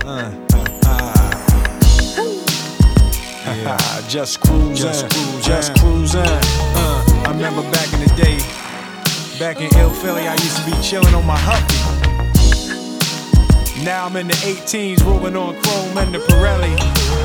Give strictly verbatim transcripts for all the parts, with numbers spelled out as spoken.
Uh, uh, yeah. Just cruising, just cruising, just cruising. Uh, I remember back in the day, back in Ill Philly, I used to be chilling on my Huffy. Now I'm in the eighteens, rolling on Chrome and the Pirelli,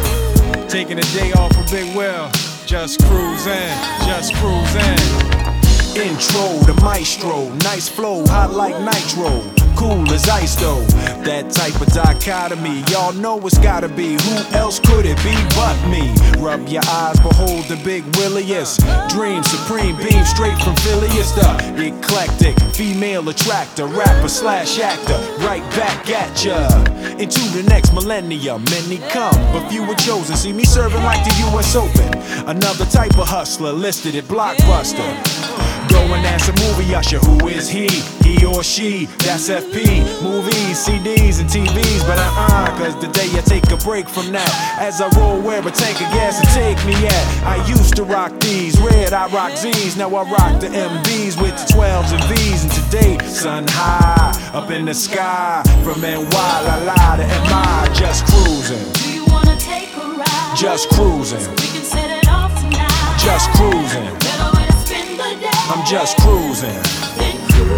taking a day off for Big Will. Just cruising, just cruising. Intro to maestro, nice flow, hot like nitro, cool as ice though. That type of dichotomy, y'all know it's gotta be. Who else could it be but me? Rub your eyes, behold the big williest. Dream supreme, beam straight from Philly. It's the eclectic, female attractor, rapper slash actor, right back at ya. Into the next millennium, many come, but few were chosen. See me serving like the U S Open. Another type of hustler listed at Blockbuster. Go and ask a movie usher, who is he? He or she, that's F P. Movies, C Ds, and T Vs, but uh-uh, cause today I take a break from that. As I roll where a tank of gas and take me at. I used to rock these, red I rock Z's, now I rock the M Bs with the twelves and V's. And today, sun high, up in the sky, from N Y, la la to M I, just cruising. Do you wanna take a ride? Just cruising. So we can set it off tonight. Just cruising. Better way to spend the day. I'm just cruising. Then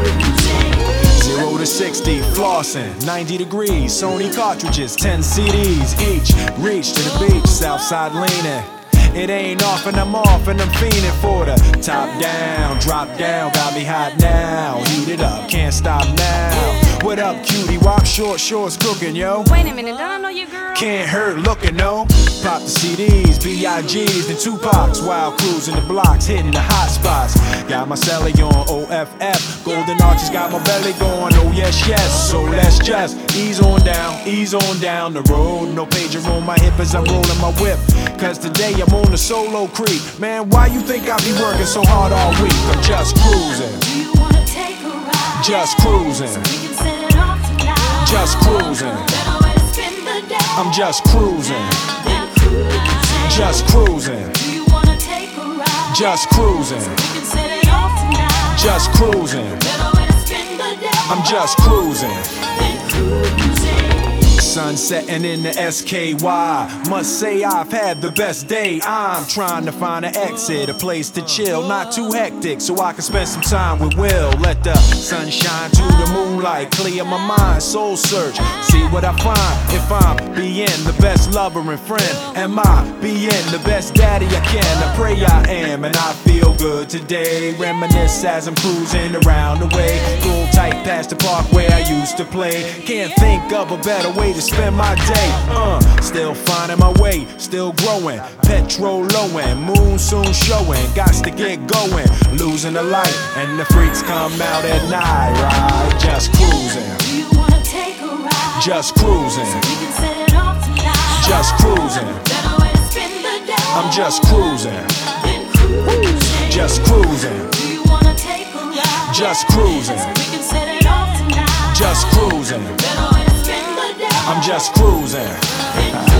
cruising. Zero to sixty, flossing, ninety degrees, Sony cartridges, ten C Ds each. Reach to the beach, Southside leaning. It ain't off and I'm off and I'm fiending for the top down, drop down, got me hot now. Heat it up, can't stop now. What up, cutie? Rock short shorts cooking, yo. Wait a minute, don't I know you, girl? Can't hurt looking, no. Pop the C Ds, B I Gs, and Tupacs while cruising the blocks, hitting the hot spots. Got my celly on O F F, golden arches got my belly going. Oh yes, yes. So let's just ease on down, ease on down the road. No pager on my hip as I'm rolling my whip. Cause today I'm on the solo creep. Man, why you think I be working so hard all week? I'm just cruising. Do you wanna take a ride? Just cruising. So we can set it off tonight. Just cruising. Better way to spend the day. I'm just cruising. Then cruising. Just cruising. Do you wanna take a ride? Just cruising. So we can set it off tonight. Just cruising. Better way to spend the day. I'm just cruising. Then cruising. Sun setting in the S K Y. Must say I've had the best day. I'm trying to find an exit, a place to chill, not too hectic, so I can spend some time with Will. Let the sun shine through the moonlight, clear my mind, soul search, see what I find. If I'm being the best lover and friend, am I being the best daddy I can? I pray I am, and I feel good today. Reminisce as I'm cruising around the way. Roll tight past the park where I used to play. Can't think of a better way to spend my day. Uh, still finding my way, still growing. Petrol lowing, moon soon showing. Gots to get going, losing the light, and the freaks come out at night. Right, just cruising. Do you wanna take a ride? Just cruising. So we can set it off tonight. Just cruising. Better way to spend the day. I'm just cruising. Then cruising. Just cruising. Do you wanna take a ride? Just cruising. So we can set it off tonight. Just cruising. Better way to spend the day. I'm just cruising.